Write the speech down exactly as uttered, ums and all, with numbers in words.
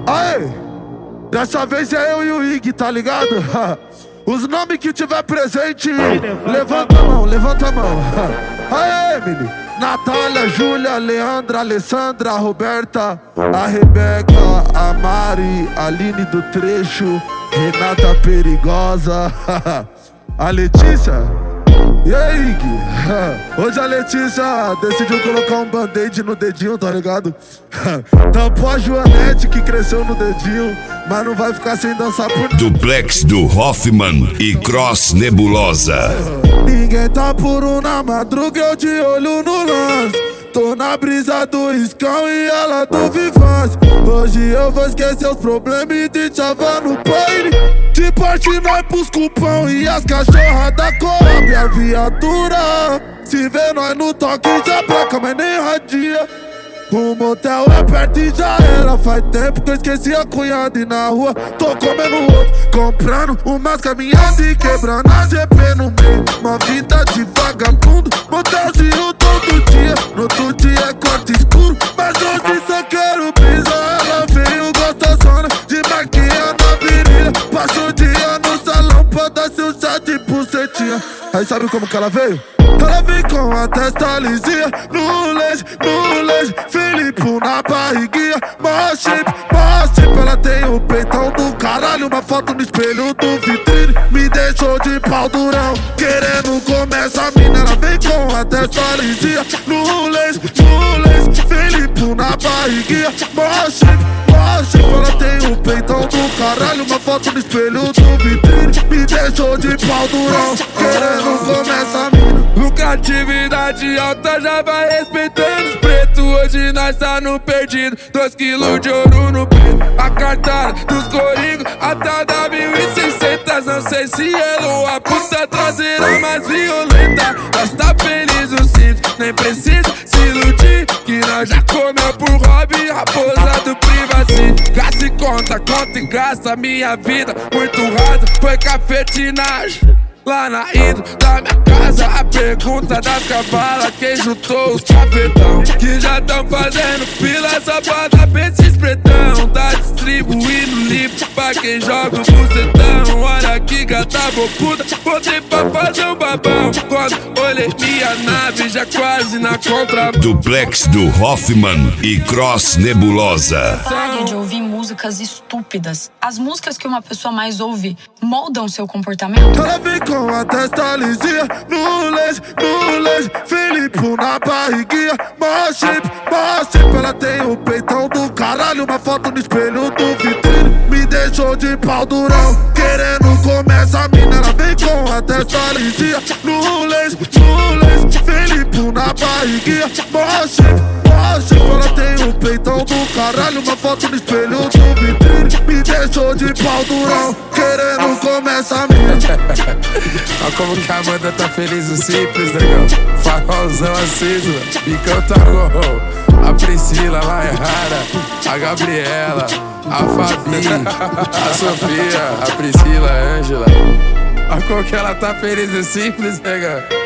Aê, dessa vez é eu e o Ig, tá ligado? Os nomes que tiver presente, levanta a mão, levanta a mão. Aê, Emily, Natália, Júlia, Leandra, Alessandra, Roberta, a Rebeca, a Mari, a Aline do Trecho, Renata Perigosa, a Letícia. E aí, Gui? Hoje a Letícia decidiu colocar um band-aid no dedinho, tá ligado? Tampou a Joanete que cresceu no dedinho, mas não vai ficar sem dançar por... Duplex do Hoffman e Cross Nebulosa. Ninguém tá puro na madruga, eu de olho no lance. Tô na brisa do Riscão e ela do Vivaz. Hoje eu vou esquecer os problemas e te chavar no baile. De parte nós pros cupão e as cachorras da Coab. A viatura, se vê nós no toque já placa, mas nem radia. O motel é perto e já era. Faz tempo que eu esqueci a cunhada e na rua tô comendo outro, comprando umas caminhadas e quebrando a G P no meio. Uma vida de vagabundo, motelzinho todo dia. No outro dia é corte escuro, mas hoje só quero brisa. Ela veio gostosona de maquinha na virilha. Passou o dia no salão pra dar seu chá de bucetinha. Aí sabe como que ela veio? Ela vem com a testa lisinha, no leite, no leite, Felipe na barriguinha, mó shape, mó shape. Ela tem o peitão do caralho, uma foto no espelho do vitrine. Me deixou de pau durão, querendo comer essa mina. Ela vem com a testa lisinha, no leite, no leite, Felipe na barriguinha, mó shape, mó shape. Ela tem o peitão do caralho, uma foto no espelho do vitrine. Me deixou de pau durão, querendo comer essa mina. Lucratividade alta já vai respeitando os pretos. Hoje nós tá no perdido, dois quilos de ouro no peito. A cartada dos coringos até da mil e seiscentos. Não sei se ela ou a puta traseira mais violenta. Nós tá feliz o simples, nem precisa se iludir, que nós já comeu por hobby, raposa do privacy. Gasta e conta, conta e gasta minha vida muito rasa. Foi cafetinagem lá na ida da minha casa. A pergunta das cavalas, quem juntou os cafetão que já tão fazendo fila só pra dar pra esses pretão. Tá distribuindo limpo pra quem joga o bucetão. Olha que gata bocuda, botei pra fazer um babão. Quando olhei minha nave, já quase na contra. Duplex do Hoffman e Cross Nebulosa. Pare de ouvir músicas estúpidas. As músicas que uma pessoa mais ouve moldam seu comportamento. Ela vem com a testa lisinha, no leite, no leite, Felipe na barriguinha, mó shape, mó shape. Ela tem o peitão do caralho, uma foto no espelho do vitrine. Me deixou de pau durão, querendo comer essa mina. Ela vem com a testa lisinha, no leite, no leite, Felipe na barriguinha, mó shape, mó shape. Ela tem o peitão do caralho, uma foto no espelho do vitrine. Me deixou de pau durão, querendo comer essa mina. Olha como que a Amanda tá feliz, o simples, negão. Farolzão aceso, bicão tá gol. A Priscila lá é rara, a Gabriela, a Fabi, a Sofia, a Priscila, a Ângela. Olha como que ela tá feliz, o simples, negão.